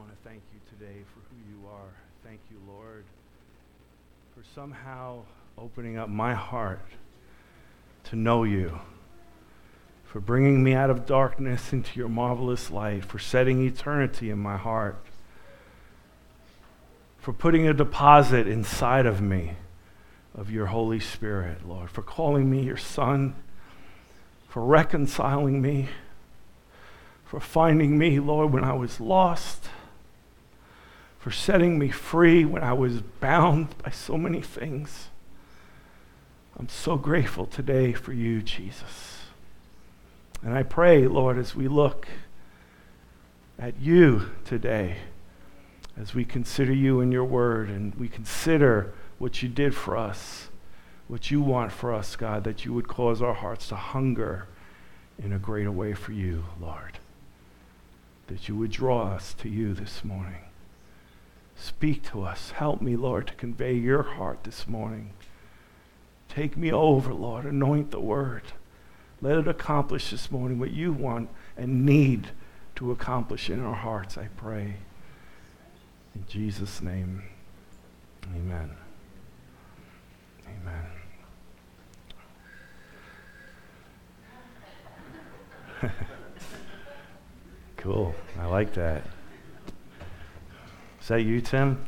want to thank you today for who you are. Thank you, Lord, for somehow opening up my heart to know you, for bringing me out of darkness into your marvelous light, for setting eternity in my heart, for putting a deposit inside of me of your Holy Spirit, Lord, for calling me your son, for reconciling me, for finding me, Lord, when I was lost, for setting me free when I was bound by so many things. I'm so grateful today for you, Jesus. And I pray, Lord, as we look at you today, as we consider you and your word, and we consider what you did for us, what you want for us, God, that you would cause our hearts to hunger in a greater way for you, Lord. That you would draw us to you this morning. Speak to us. Help me, Lord, to convey your heart this morning. Take me over, Lord. Anoint the word. Let it accomplish this morning what you want and need to accomplish in our hearts, I pray. In Jesus' name, amen. Amen. Cool. I like that. Is that you, Tim?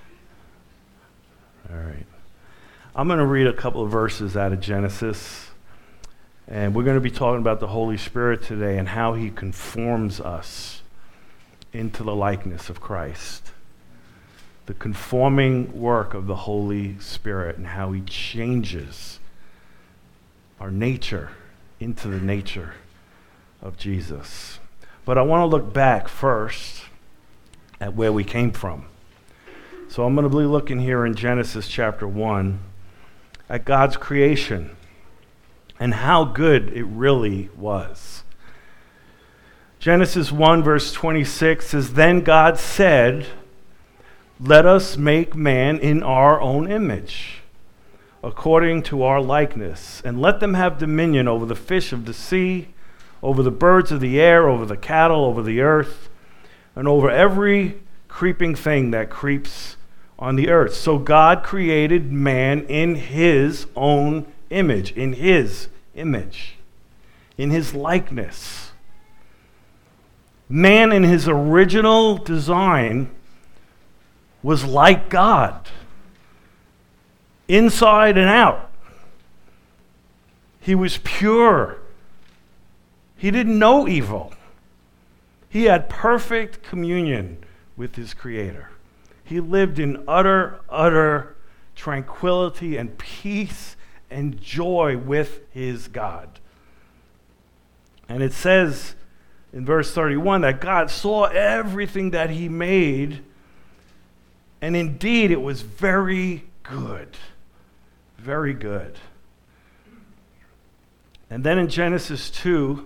All right. I'm going to read a couple of verses out of Genesis, and we're going to be talking about the Holy Spirit today and how he conforms us into the likeness of Christ. The conforming work of the Holy Spirit and how he changes our nature into the nature of Jesus. But I want to look back first at where we came from. So I'm going to be looking here in Genesis chapter 1 at God's creation and how good it really was. Genesis 1 verse 26 says, "Then God said, 'Let us make man in our own image, according to our likeness, and let them have dominion over the fish of the sea, over the birds of the air, over the cattle, over the earth, and over every creeping thing that creeps on the earth.' So God created man in his own image, in his likeness. Man in his original design was like God, inside and out. He was pure. He didn't know evil. He had perfect communion with his Creator. He lived in utter tranquility and peace and joy with his God. And it says in verse 31 that God saw everything that he made, and indeed it was very good. Very good. And then in Genesis 2,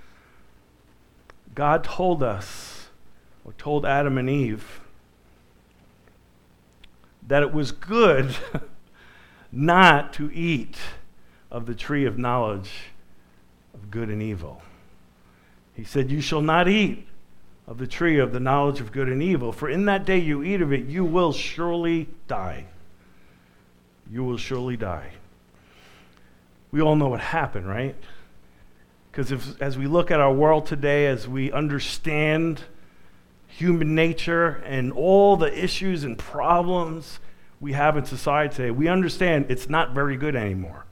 God told us, or told Adam and Eve, that it was good not to eat of the tree of knowledge of good and evil. He said, "You shall not eat of the tree of the knowledge of good and evil, for in that day you eat of it, you will surely die." You will surely die. We all know what happened, right? Because as we look at our world today, as we understand human nature and all the issues and problems we have in society today, we understand it's not very good anymore.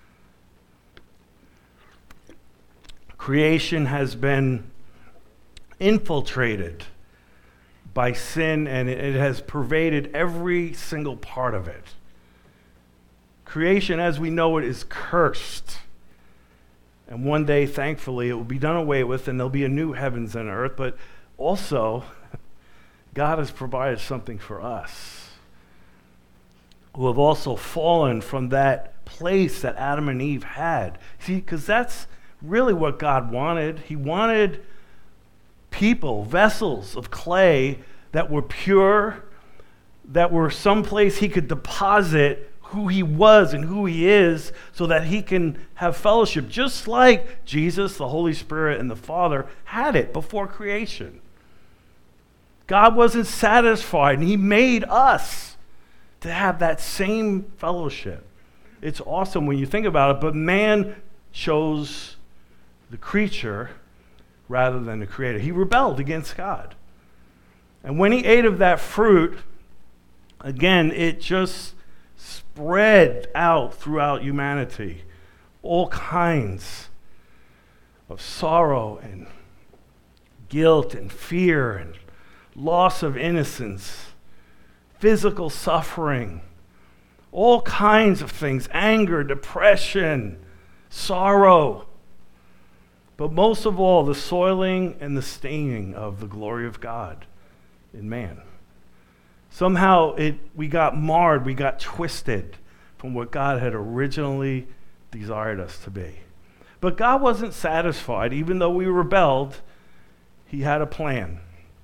Creation has been infiltrated by sin, and it has pervaded every single part of it. Creation, as we know it, is cursed. And one day, thankfully, it will be done away with, and there'll be a new heavens and earth. But also, God has provided something for us who have also fallen from that place that Adam and Eve had. See, because that's really what God wanted. He wanted people, vessels of clay that were pure, that were someplace he could deposit who he was and who he is, so that he can have fellowship, just like Jesus, the Holy Spirit, and the Father had it before creation. God wasn't satisfied, and he made us to have that same fellowship. It's awesome when you think about it, but man chose the creature rather than the creator. He rebelled against God. And when he ate of that fruit, again, it just spread out throughout humanity. All kinds of sorrow and guilt and fear and loss of innocence, physical suffering, all kinds of things, anger, depression, sorrow. But most of all, the soiling and the staining of the glory of God in man. Somehow we got marred, we got twisted from what God had originally desired us to be. But God wasn't satisfied. Even though we rebelled, he had a plan.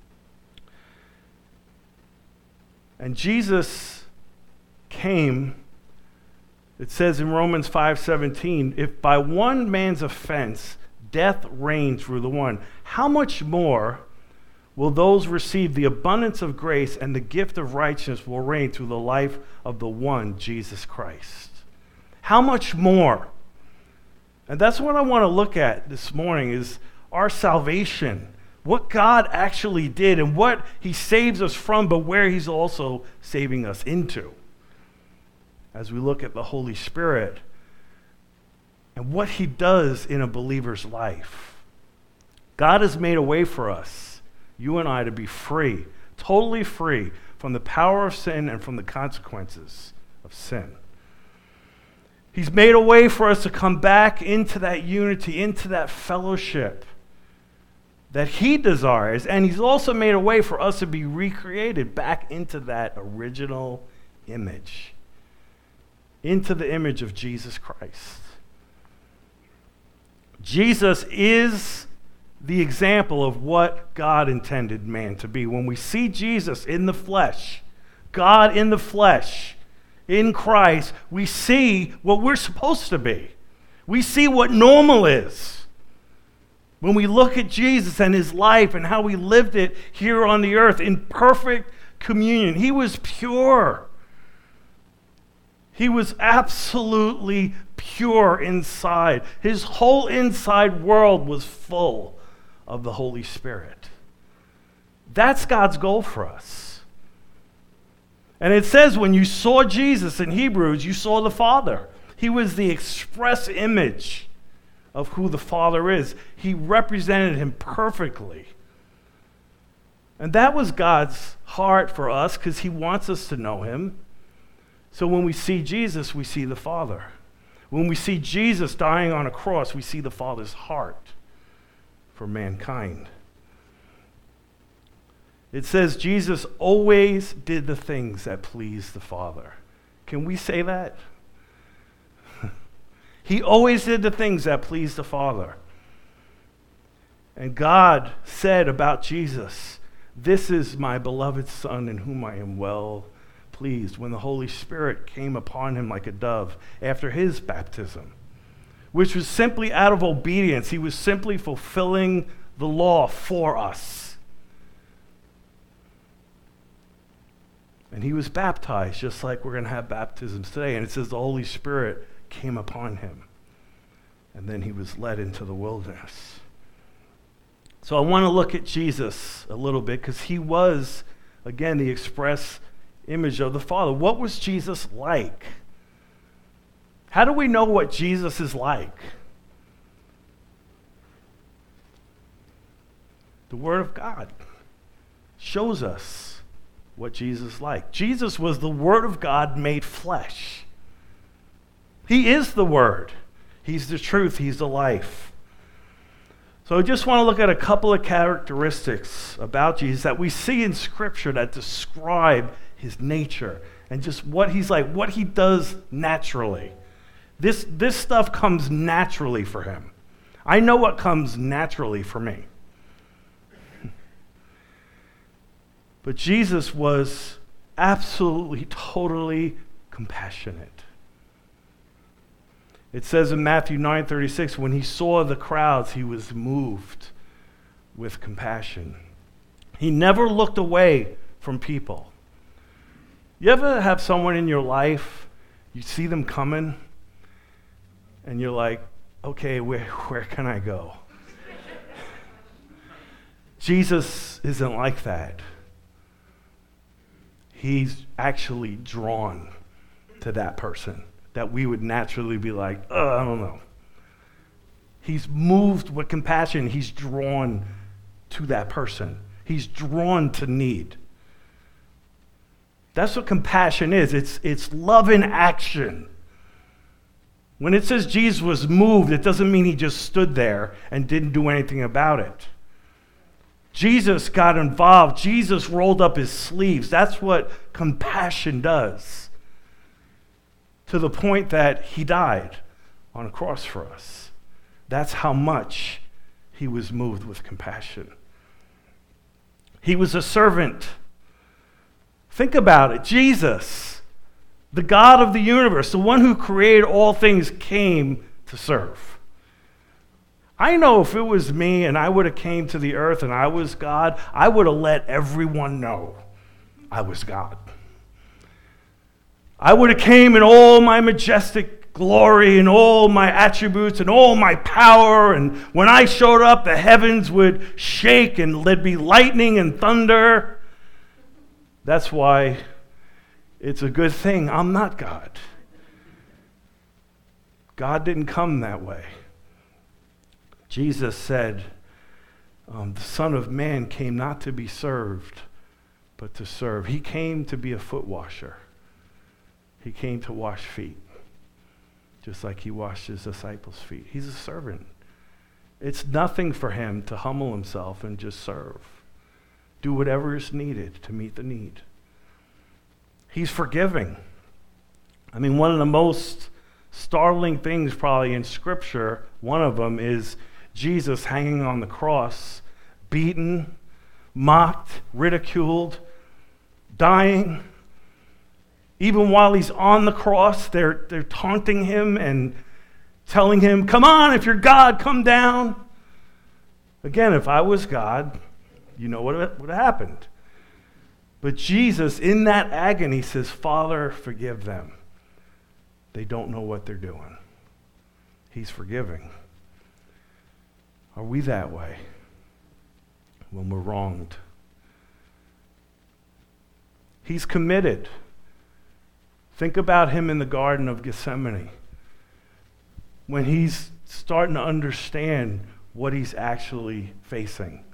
And Jesus came, it says in Romans 5:17, if by one man's offense death reigned through the one, how much more will those receive the abundance of grace and the gift of righteousness will reign through the life of the one, Jesus Christ? How much more? And that's what I want to look at this morning is our salvation, what God actually did and what he saves us from, but where he's also saving us into. As we look at the Holy Spirit and what he does in a believer's life. God has made a way for us, you and I, to be free, totally free from the power of sin and from the consequences of sin. He's made a way for us to come back into that unity, into that fellowship that he desires. And he's also made a way for us to be recreated back into that original image, into the image of Jesus Christ. Jesus is the example of what God intended man to be. When we see Jesus in the flesh, God in the flesh, in Christ, we see what we're supposed to be. We see what normal is. When we look at Jesus and his life and how he lived it here on the earth in perfect communion, he was pure. He was absolutely pure inside. His whole inside world was full of the Holy Spirit. That's God's goal for us. And it says when you saw Jesus in Hebrews, you saw the Father. He was the express image of who the Father is. He represented him perfectly. And that was God's heart for us because he wants us to know him. So when we see Jesus, we see the Father. When we see Jesus dying on a cross, we see the Father's heart for mankind. It says Jesus always did the things that pleased the Father. Can we say that? He always did the things that pleased the Father. And God said about Jesus, "This is my beloved Son in whom I am well pleased," when the Holy Spirit came upon him like a dove after his baptism, which was simply out of obedience. He was simply fulfilling the law for us. And he was baptized just like we're going to have baptisms today. And it says the Holy Spirit came upon him. And then he was led into the wilderness. So I want to look at Jesus a little bit because he was, again, the express image of the Father. What was Jesus like? How do we know what Jesus is like? The Word of God shows us what Jesus is like. Jesus was the Word of God made flesh. He is the Word. He's the truth. He's the life. So I just want to look at a couple of characteristics about Jesus that we see in Scripture that describe his nature and just what he's like, what he does naturally. This stuff comes naturally for him. I know what comes naturally for me. But Jesus was absolutely, totally compassionate. It says in Matthew 9:36, when he saw the crowds, he was moved with compassion. He never looked away from people. You ever have someone in your life, you see them coming, and you're like, okay, where can I go? Jesus isn't like that. He's actually drawn to that person that we would naturally be like, I don't know. He's moved with compassion. He's drawn to that person. He's drawn to need. That's what compassion is. It's love in action. When it says Jesus was moved, it doesn't mean he just stood there and didn't do anything about it. Jesus got involved. Jesus rolled up his sleeves. That's what compassion does. To the point that he died on a cross for us. That's how much he was moved with compassion. He was a servant. Think about it. Jesus, the God of the universe, the one who created all things, came to serve. I know if it was me and I would have came to the earth and I was God, I would have let everyone know I was God. I would have came in all my majestic glory and all my attributes and all my power, and when I showed up, the heavens would shake and there'd be lightning and thunder. That's why it's a good thing I'm not God. God didn't come that way. Jesus said, the Son of Man came not to be served, but to serve. He came to be a foot washer. He came to wash feet, just like he washed his disciples' feet. He's a servant. It's nothing for him to humble himself and just serve. Do whatever is needed to meet the need. He's forgiving. I mean, one of the most startling things probably in Scripture, one of them is Jesus hanging on the cross, beaten, mocked, ridiculed, dying. Even while he's on the cross, they're taunting him and telling him, come on, if you're God, come down. Again, if I was God, you know what would have happened. But Jesus, in that agony, says, Father, forgive them. They don't know what they're doing. He's forgiving. Are we that way when we're wronged? He's committed. Think about him in the Garden of Gethsemane, when he's starting to understand what he's actually facing.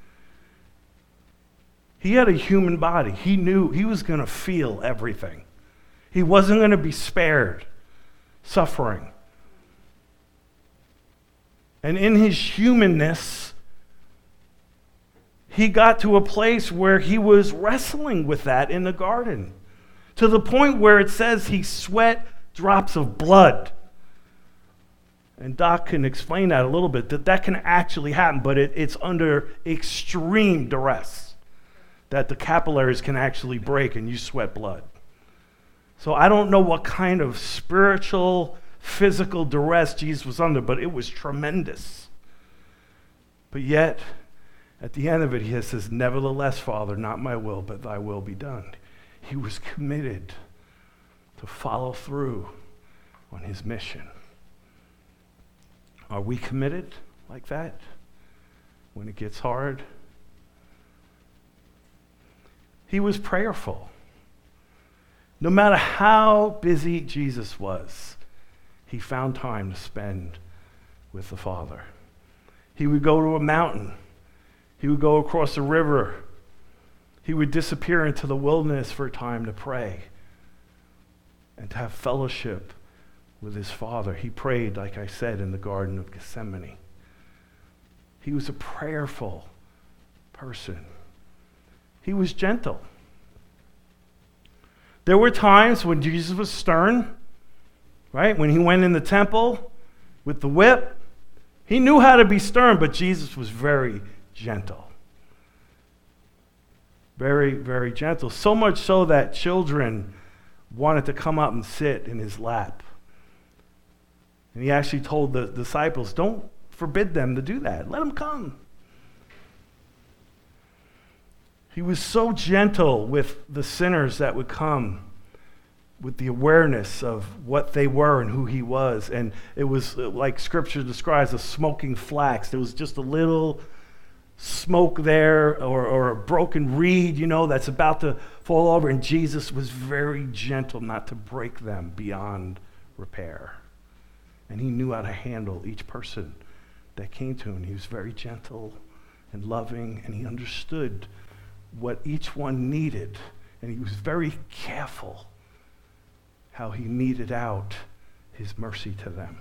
He had a human body. He knew he was going to feel everything. He wasn't going to be spared suffering. And in his humanness, he got to a place where he was wrestling with that in the garden, to the point where it says he sweat drops of blood. And Doc can explain that a little bit, that can actually happen, but it's under extreme duress that the capillaries can actually break and you sweat blood. So I don't know what kind of spiritual, physical duress Jesus was under, but it was tremendous. But yet, at the end of it, he says, nevertheless, Father, not my will, but thy will be done. He was committed to follow through on his mission. Are we committed like that when it gets hard? He was prayerful. No matter how busy Jesus was, he found time to spend with the Father. He would go to a mountain. He would go across a river. He would disappear into the wilderness for a time to pray and to have fellowship with his Father. He prayed, like I said, in the Garden of Gethsemane. He was a prayerful person. He was gentle. There were times when Jesus was stern, right? When he went in the temple with the whip, he knew how to be stern, but Jesus was very gentle. Very, very gentle. So much so that children wanted to come up and sit in his lap. And he actually told the disciples, don't forbid them to do that. Let them come. He was so gentle with the sinners that would come, with the awareness of what they were and who he was. And it was like Scripture describes, a smoking flax. There was just a little smoke there, or a broken reed, that's about to fall over. And Jesus was very gentle not to break them beyond repair. And he knew how to handle each person that came to him. He was very gentle and loving, and he understood what each one needed. And he was very careful how he meted out his mercy to them.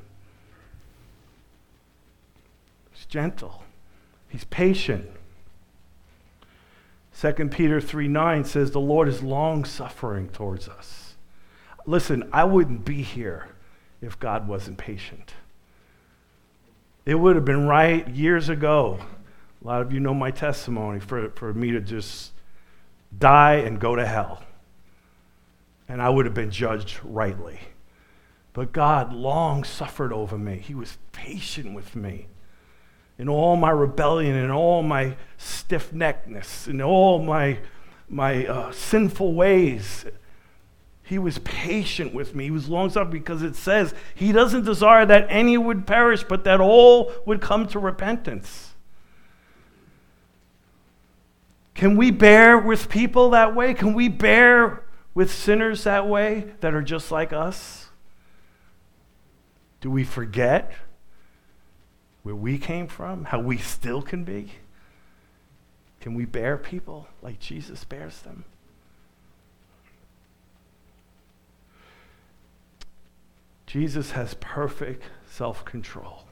He's gentle. He's patient. 2 Peter 3:9 says the Lord is long-suffering towards us. Listen, I wouldn't be here if God wasn't patient. It would have been right years ago. A lot of you know my testimony, for me to just die and go to hell. And I would have been judged rightly. But God long suffered over me. He was patient with me. In all my rebellion, in all my stiff-neckedness, in all my sinful ways, he was patient with me. He was long-suffering because it says he doesn't desire that any would perish, but that all would come to repentance. Can we bear with people that way? Can we bear with sinners that way, that are just like us? Do we forget where we came from, how we still can be? Can we bear people like Jesus bears them? Jesus has perfect self-control.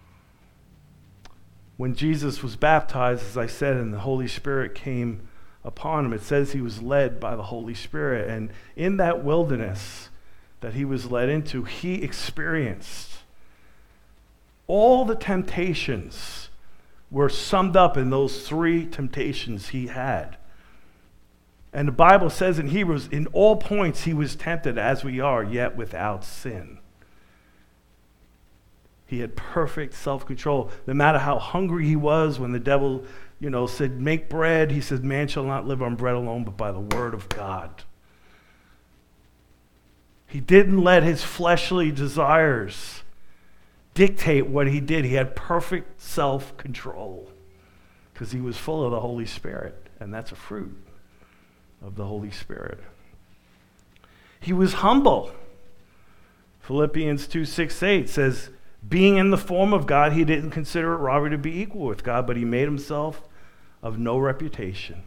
When Jesus was baptized, as I said, and the Holy Spirit came upon him, it says he was led by the Holy Spirit. And in that wilderness that he was led into, he experienced all the temptations were summed up in those 3 temptations he had. And the Bible says in Hebrews, in all points he was tempted as we are, yet without sin. He had perfect self-control. No matter how hungry he was, when the devil, said, make bread, he said, man shall not live on bread alone, but by the word of God. He didn't let his fleshly desires dictate what he did. He had perfect self-control because he was full of the Holy Spirit, and that's a fruit of the Holy Spirit. He was humble. Philippians 2:6-8 says, being in the form of God, he didn't consider it robbery to be equal with God, but he made himself of no reputation.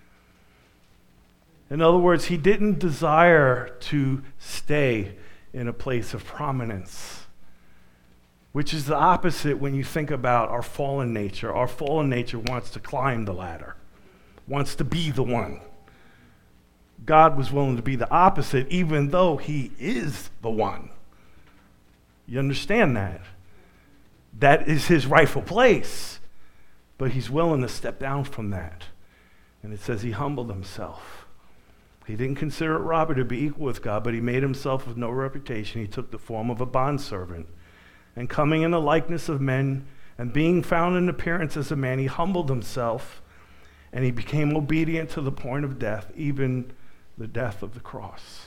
In other words, he didn't desire to stay in a place of prominence, which is the opposite when you think about our fallen nature. Our fallen nature wants to climb the ladder, wants to be the one. God was willing to be the opposite, even though he is the one. You understand that? That is his rightful place. But he's willing to step down from that. And it says he humbled himself. He didn't consider it robbery to be equal with God, but he made himself of no reputation. He took the form of a bondservant. And coming in the likeness of men, and being found in appearance as a man, he humbled himself, and he became obedient to the point of death, even the death of the cross.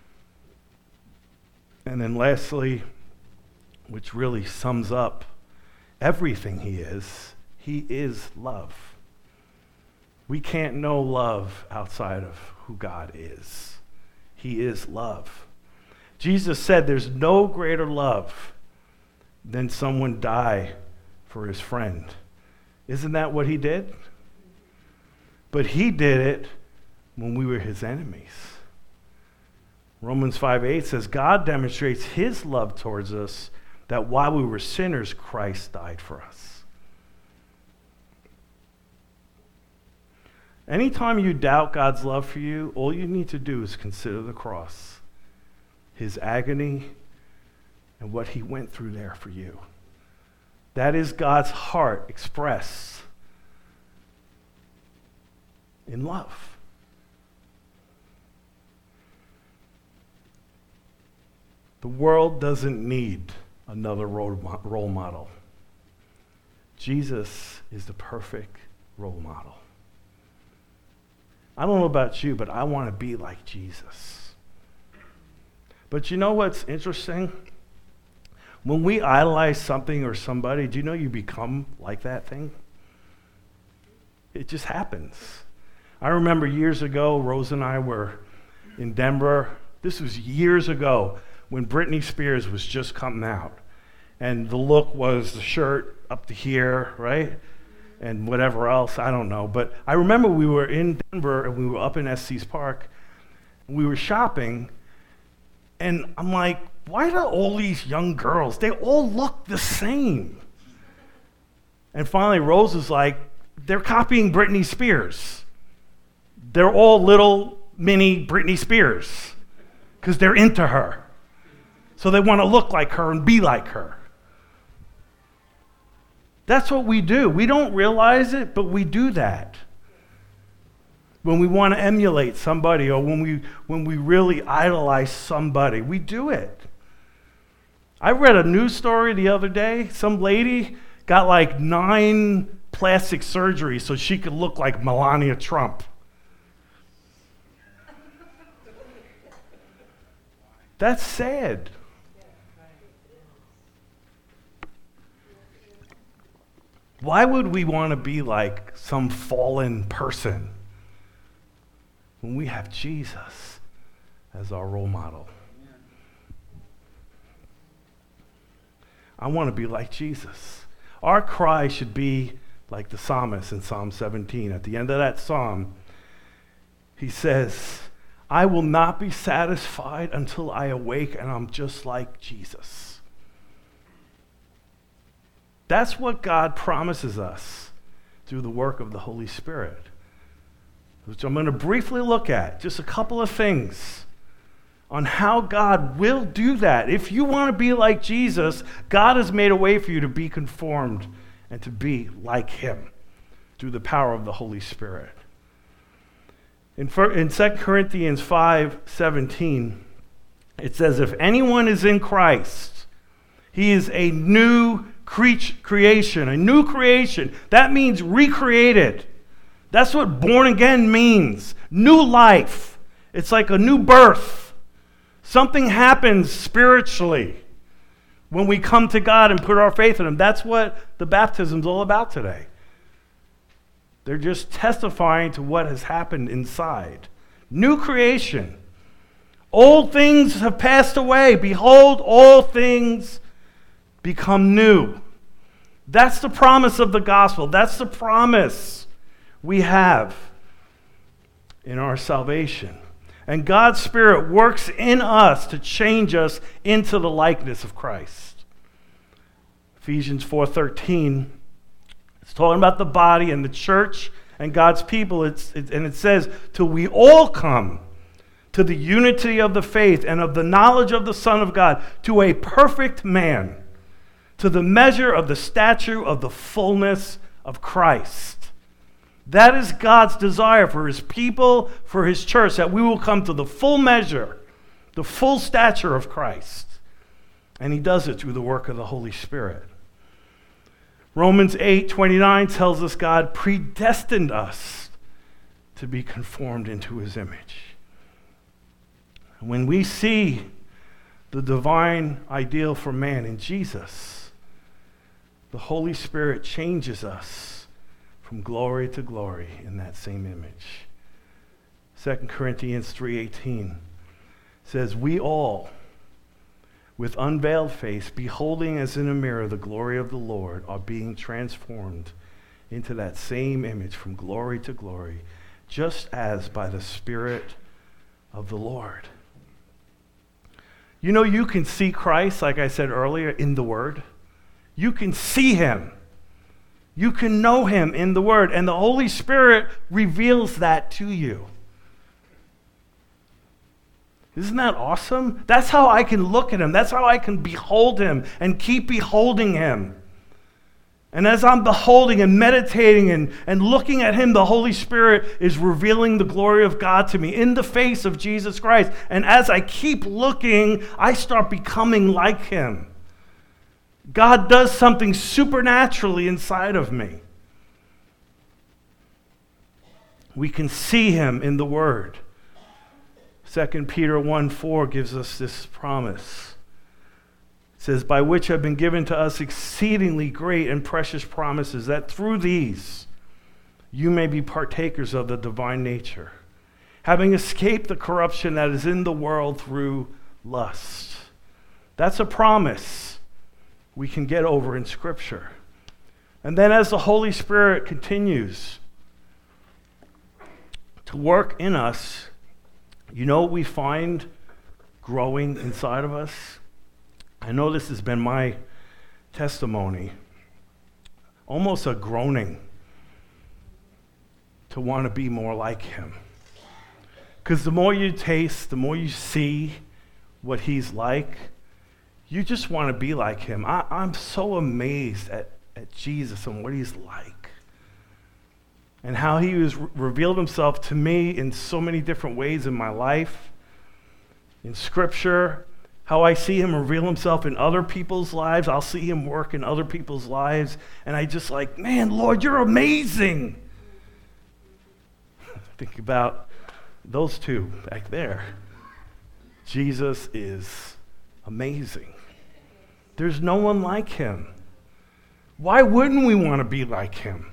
And then lastly, which really sums up everything he is love. We can't know love outside of who God is. He is love. Jesus said there's no greater love than someone die for his friend. Isn't that what he did? But he did it when we were his enemies. Romans 5:8 says, God demonstrates his love towards us, that while we were sinners, Christ died for us. Anytime you doubt God's love for you, all you need to do is consider the cross, his agony, and what he went through there for you. That is God's heart expressed in love. The world doesn't need another role model. Jesus is the perfect role model. I don't know about you, but I want to be like Jesus. But you know what's interesting? When we idolize something or somebody, do you know you become like that thing? It just happens. I remember years ago, Rose and I were in Denver. This was years ago when Britney Spears was just coming out. And the look was the shirt up to here, right? And whatever else, I don't know. But I remember we were in Denver and we were up in Estes Park. And we were shopping. And I'm like, why do all these young girls, they all look the same? And finally Rose is like, they're copying Britney Spears. They're all little mini Britney Spears because they're into her. So they want to look like her and be like her. That's what we do. We don't realize it, but we do that. When we want to emulate somebody or when we really idolize somebody, we do it. I read a news story the other day. Some lady got like 9 plastic surgeries so she could look like Melania Trump. That's sad. Why would we want to be like some fallen person when we have Jesus as our role model? I want to be like Jesus. Our cry should be like the psalmist in Psalm 17. At the end of that psalm, he says, I will not be satisfied until I awake and I'm just like Jesus. That's what God promises us through the work of the Holy Spirit, which I'm going to briefly look at, just a couple of things on how God will do that. If you want to be like Jesus, God has made a way for you to be conformed and to be like him through the power of the Holy Spirit. In 2 Corinthians 5:17, it says, if anyone is in Christ, he is a new creation, a new creation. That means recreated. That's what born again means. New life. It's like a new birth. Something happens spiritually when we come to God and put our faith in him. That's what the baptism's all about today. They're just testifying to what has happened inside. New creation. Old things have passed away. Behold, all things become new. That's the promise of the gospel. That's the promise we have in our salvation. And God's Spirit works in us to change us into the likeness of Christ. Ephesians 4:13, it's talking about the body and the church and God's people. And it says, till we all come to the unity of the faith and of the knowledge of the Son of God, to a perfect man, to the measure of the stature of the fullness of Christ. That is God's desire for his people, for his church, that we will come to the full measure, the full stature of Christ. And he does it through the work of the Holy Spirit. Romans 8:29 tells us God predestined us to be conformed into his image. When we see the divine ideal for man in Jesus, the Holy Spirit changes us from glory to glory in that same image. 2 Corinthians 3:18 says, we all, with unveiled face, beholding as in a mirror the glory of the Lord, are being transformed into that same image from glory to glory, just as by the Spirit of the Lord. You know, you can see Christ, like I said earlier, in the Word. You can see him. You can know him in the Word, and the Holy Spirit reveals that to you. Isn't that awesome? That's how I can look at him. That's how I can behold him and keep beholding him. And as I'm beholding and meditating and looking at him, the Holy Spirit is revealing the glory of God to me in the face of Jesus Christ. And as I keep looking, I start becoming like him. God does something supernaturally inside of me. We can see him in the Word. 2 Peter 1:4 gives us this promise. It says, by which have been given to us exceedingly great and precious promises, that through these you may be partakers of the divine nature, having escaped the corruption that is in the world through lust. That's a promise we can get over in Scripture. And then as the Holy Spirit continues to work in us, you know what we find growing inside of us? I know this has been my testimony. Almost a groaning to want to be more like him. Because the more you taste, the more you see what he's like, you just want to be like him. I'm so amazed at Jesus and what he's like. And how he has revealed himself to me in so many different ways in my life, in Scripture, how I see him reveal himself in other people's lives. I'll see him work in other people's lives, and I just like, man, Lord, you're amazing. Think about those two back there. Jesus is amazing. There's no one like him. Why wouldn't we want to be like him?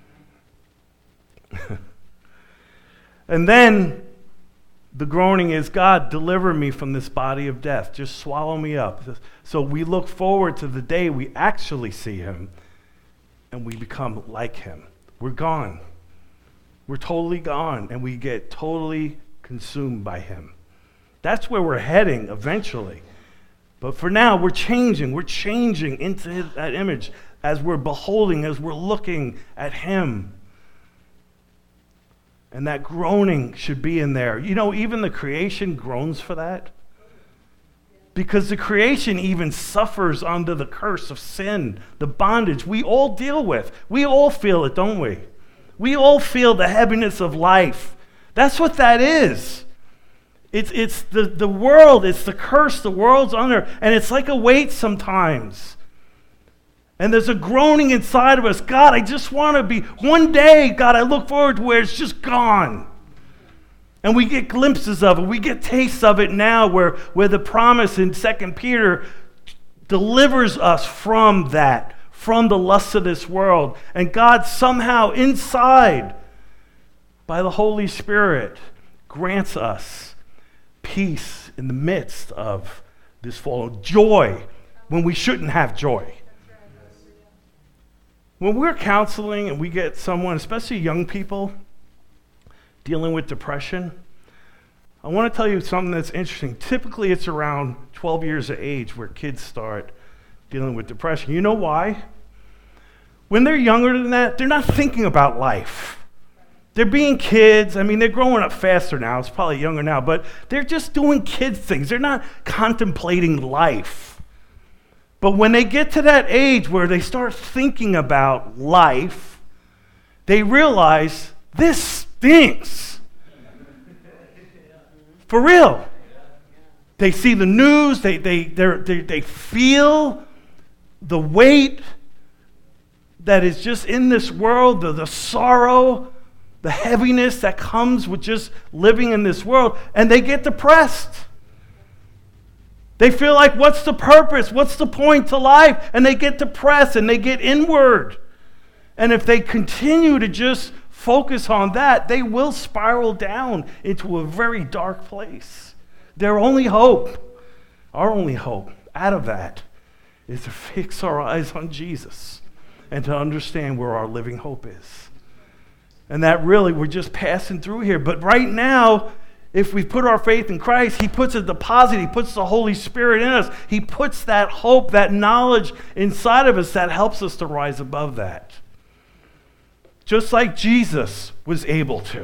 And then the groaning is, God, deliver me from this body of death. Just swallow me up. So we look forward to the day we actually see him and we become like him. We're gone. We're totally gone, and we get totally consumed by him. That's where we're heading eventually. But for now, we're changing. We're changing into that image as we're beholding, as we're looking at him. And that groaning should be in there. You know, even the creation groans for that. Because the creation even suffers under the curse of sin, the bondage we all deal with. We all feel it, don't we? We all feel the heaviness of life. That's what that is. It's the world, it's the curse the world's under, and it's like a weight sometimes. And there's a groaning inside of us. God, I just want to be, one day, God, I look forward to where it's just gone. And we get glimpses of it. We get tastes of it now where the promise in 2 Peter delivers us from that, from the lusts of this world. And God somehow inside, by the Holy Spirit, grants us peace in the midst of this fallen joy when we shouldn't have joy. When we're counseling and we get someone, especially young people, dealing with depression, I want to tell you something that's interesting. Typically, it's around 12 years of age where kids start dealing with depression. You know why? When they're younger than that, they're not thinking about life. They're being kids. I mean, they're growing up faster now. It's probably younger now, but they're just doing kid things. They're not contemplating life. But when they get to that age where they start thinking about life, they realize this stinks. For real. They see the news, they feel the weight that is just in this world, the sorrow, the heaviness that comes with just living in this world, and they get depressed. They feel like, what's the purpose? What's the point to life? And they get depressed and they get inward. And if they continue to just focus on that, they will spiral down into a very dark place. Their only hope, our only hope out of that, is to fix our eyes on Jesus and to understand where our living hope is. And that really, we're just passing through here. But right now, if we put our faith in Christ, he puts a deposit, he puts the Holy Spirit in us. He puts that hope, that knowledge inside of us that helps us to rise above that. Just like Jesus was able to.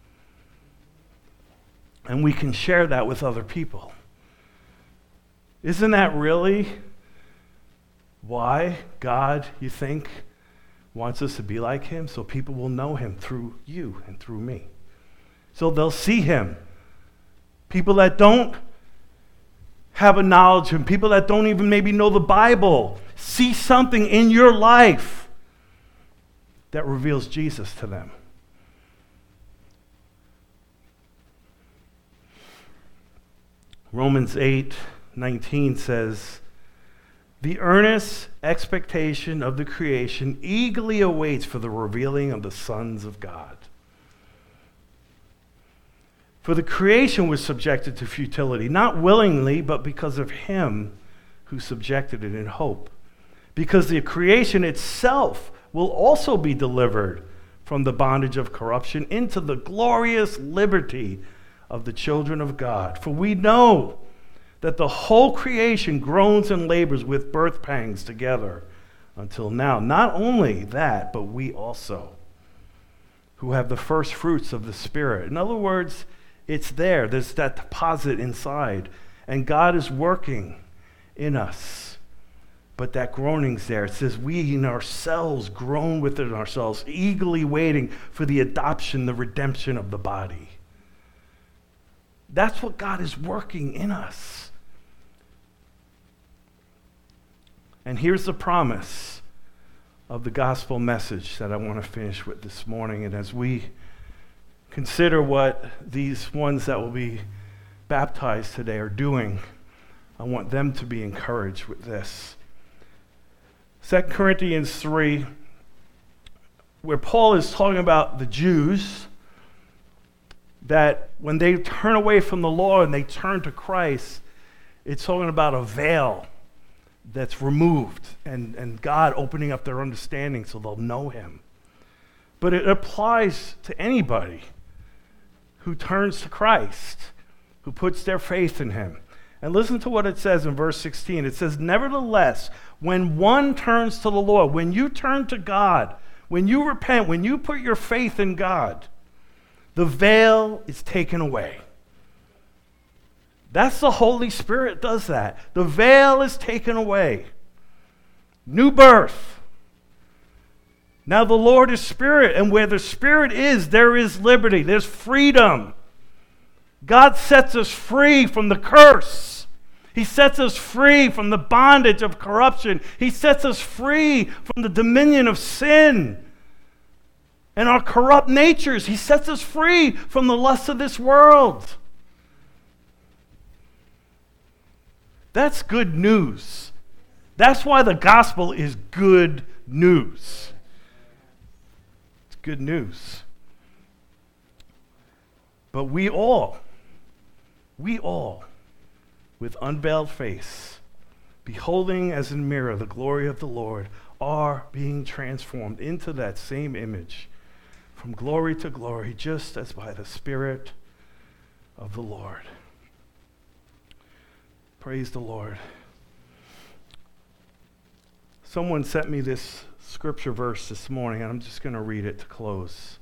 And we can share that with other people. Isn't that really why God, you think, wants us to be like him? So people will know him through you and through me. So they'll see him. People that don't have a knowledge of him, people that don't even maybe know the Bible, see something in your life that reveals Jesus to them. Romans 8:19 says, "The earnest expectation of the creation eagerly awaits for the revealing of the sons of God." For the creation was subjected to futility, not willingly, but because of him who subjected it in hope. Because the creation itself will also be delivered from the bondage of corruption into the glorious liberty of the children of God. For we know that the whole creation groans and labors with birth pangs together until now. Not only that, but we also, who have the first fruits of the Spirit. In other words, it's there. There's that deposit inside. And God is working in us. But that groaning's there. It says we in ourselves groan within ourselves, eagerly waiting for the adoption, the redemption of the body. That's what God is working in us. And here's the promise of the gospel message that I want to finish with this morning. And as we consider what these ones that will be baptized today are doing, I want them to be encouraged with this. 2 Corinthians 3, where Paul is talking about the Jews, that when they turn away from the law and they turn to Christ, it's talking about a veil that's removed and God opening up their understanding so they'll know him. But it applies to anybody who turns to Christ, who puts their faith in him. And listen to what it says in verse 16. It says, "Nevertheless, when one turns to the Lord," when you turn to God, when you repent, when you put your faith in God, the veil is taken away. That's the Holy Spirit does that. The veil is taken away. New birth. Now the Lord is Spirit, and where the Spirit is, there is liberty. There's freedom. God sets us free from the curse. He sets us free from the bondage of corruption. He sets us free from the dominion of sin and our corrupt natures. He sets us free from the lusts of this world. That's good news. That's why the gospel is good news. It's good news. But we all, with unveiled face, beholding as in a mirror the glory of the Lord, are being transformed into that same image from glory to glory, just as by the Spirit of the Lord. Praise the Lord. Someone sent me this scripture verse this morning, and I'm just going to read it to close.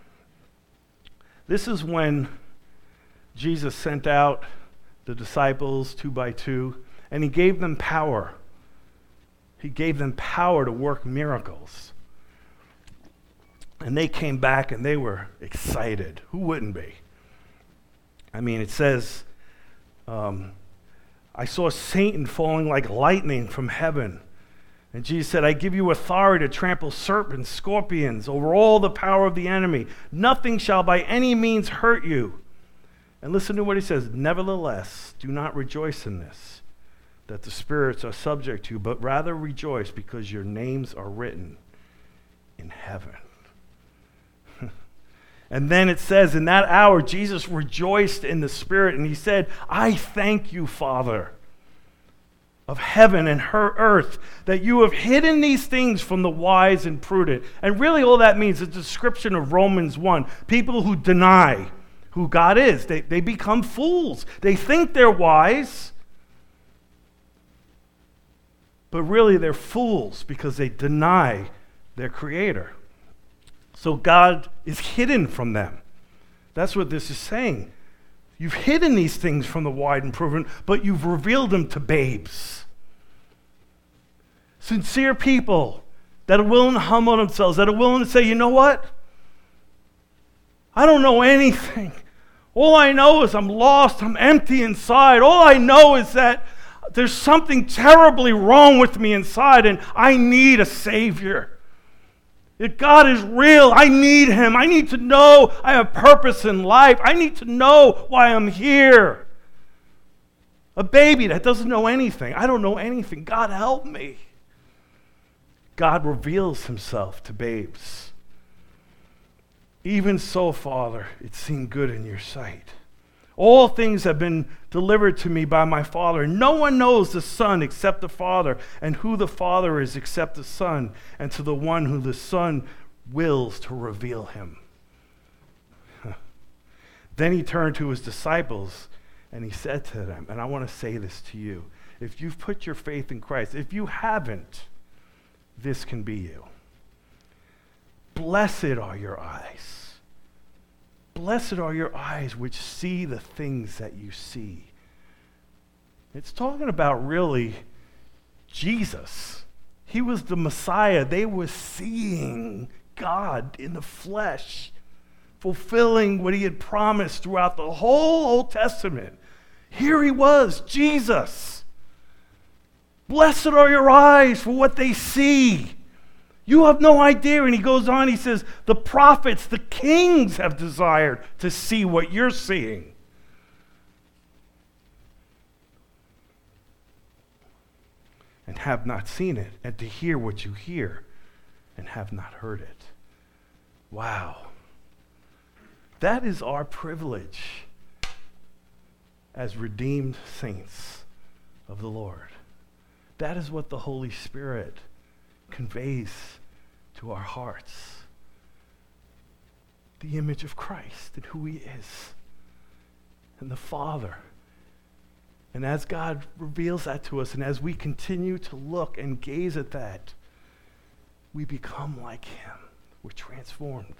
This is when Jesus sent out the disciples 2 by 2, and he gave them power. He gave them power to work miracles. And they came back and they were excited. Who wouldn't be? I mean, it says, I saw Satan falling like lightning from heaven. And Jesus said, I give you authority to trample serpents, scorpions, over all the power of the enemy. Nothing shall by any means hurt you. And listen to what he says. Nevertheless, do not rejoice in this, that the spirits are subject to you, but rather rejoice because your names are written in heaven. And then it says, in that hour, Jesus rejoiced in the Spirit, and he said, I thank you, Father, of heaven and her earth, that you have hidden these things from the wise and prudent. And really all that means is a description of Romans 1. People who deny who God is, they become fools. They think they're wise, but really they're fools because they deny their Creator. So God is hidden from them. That's what this is saying. You've hidden these things from the wise and prudent, but you've revealed them to babes. Sincere people that are willing to humble themselves, that are willing to say, you know what? I don't know anything. All I know is I'm lost, I'm empty inside. All I know is that there's something terribly wrong with me inside, and I need a Savior. If God is real, I need Him. I need to know I have purpose in life. I need to know why I'm here. A baby that doesn't know anything. I don't know anything. God, help me. God reveals himself to babes. Even so, Father, it seemed good in your sight. All things have been delivered to me by my Father. No one knows the Son except the Father, and who the Father is except the Son, and to the one who the Son wills to reveal him. Then he turned to his disciples and he said to them, and I want to say this to you, if you've put your faith in Christ, if you haven't, this can be you. Blessed are your eyes. Blessed are your eyes which see the things that you see. It's talking about really Jesus. He was the Messiah. They were seeing God in the flesh, fulfilling what he had promised throughout the whole Old Testament. Here he was, Jesus. Blessed are your eyes for what they see. You have no idea. And he goes on, he says, the prophets, the kings have desired to see what you're seeing. And have not seen it, and to hear what you hear, and have not heard it. Wow. That is our privilege as redeemed saints of the Lord. That is what the Holy Spirit conveys to our hearts. The image of Christ and who he is, and the Father. And as God reveals that to us, and as we continue to look and gaze at that, we become like him. We're transformed.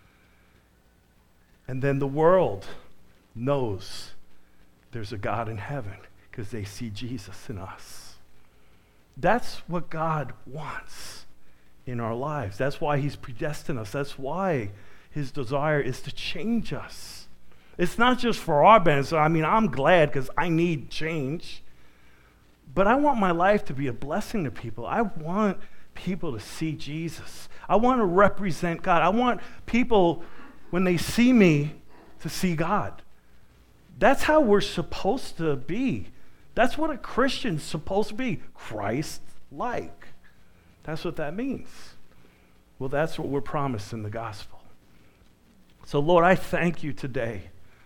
And then the world knows there's a God in heaven because they see Jesus in us. That's what God wants in our lives. That's why he's predestined us. That's why his desire is to change us. It's not just for our benefit. I mean, I'm glad because I need change. But I want my life to be a blessing to people. I want people to see Jesus. I want to represent God. I want people, when they see me, to see God. That's how we're supposed to be. That's what a Christian's supposed to be. Christ-like. That's what that means. Well, that's what we're promised in the gospel. So, Lord, I thank you today.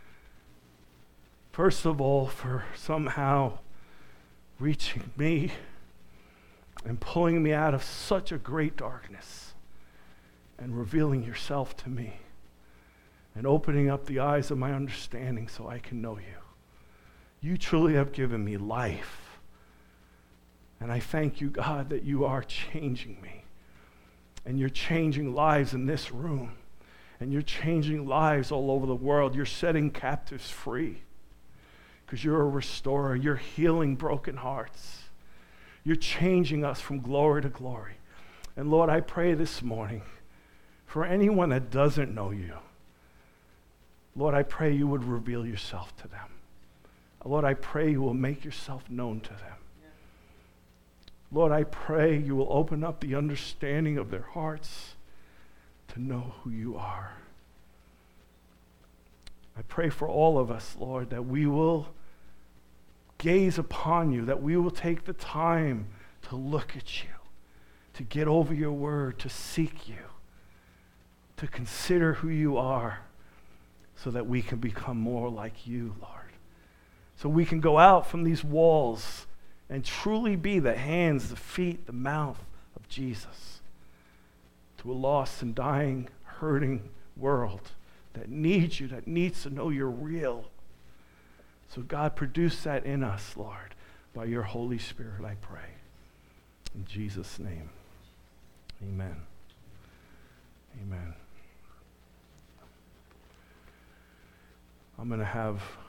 First of all, for somehow reaching me and pulling me out of such a great darkness and revealing yourself to me and opening up the eyes of my understanding so I can know you. You truly have given me life. And I thank you, God, that you are changing me. And you're changing lives in this room. And you're changing lives all over the world. You're setting captives free. Because you're a restorer. You're healing broken hearts. You're changing us from glory to glory. And Lord, I pray this morning for anyone that doesn't know you, Lord, I pray you would reveal yourself to them. Lord, I pray you will make yourself known to them. Lord, I pray you will open up the understanding of their hearts to know who you are. I pray for all of us, Lord, that we will gaze upon you, that we will take the time to look at you, to get over your word, to seek you, to consider who you are, so that we can become more like you, Lord. So we can go out from these walls and truly be the hands, the feet, the mouth of Jesus to a lost and dying, hurting world that needs you, that needs to know you're real. So God, produce that in us, Lord, by your Holy Spirit, I pray. In Jesus' name, amen. Amen. I'm going to have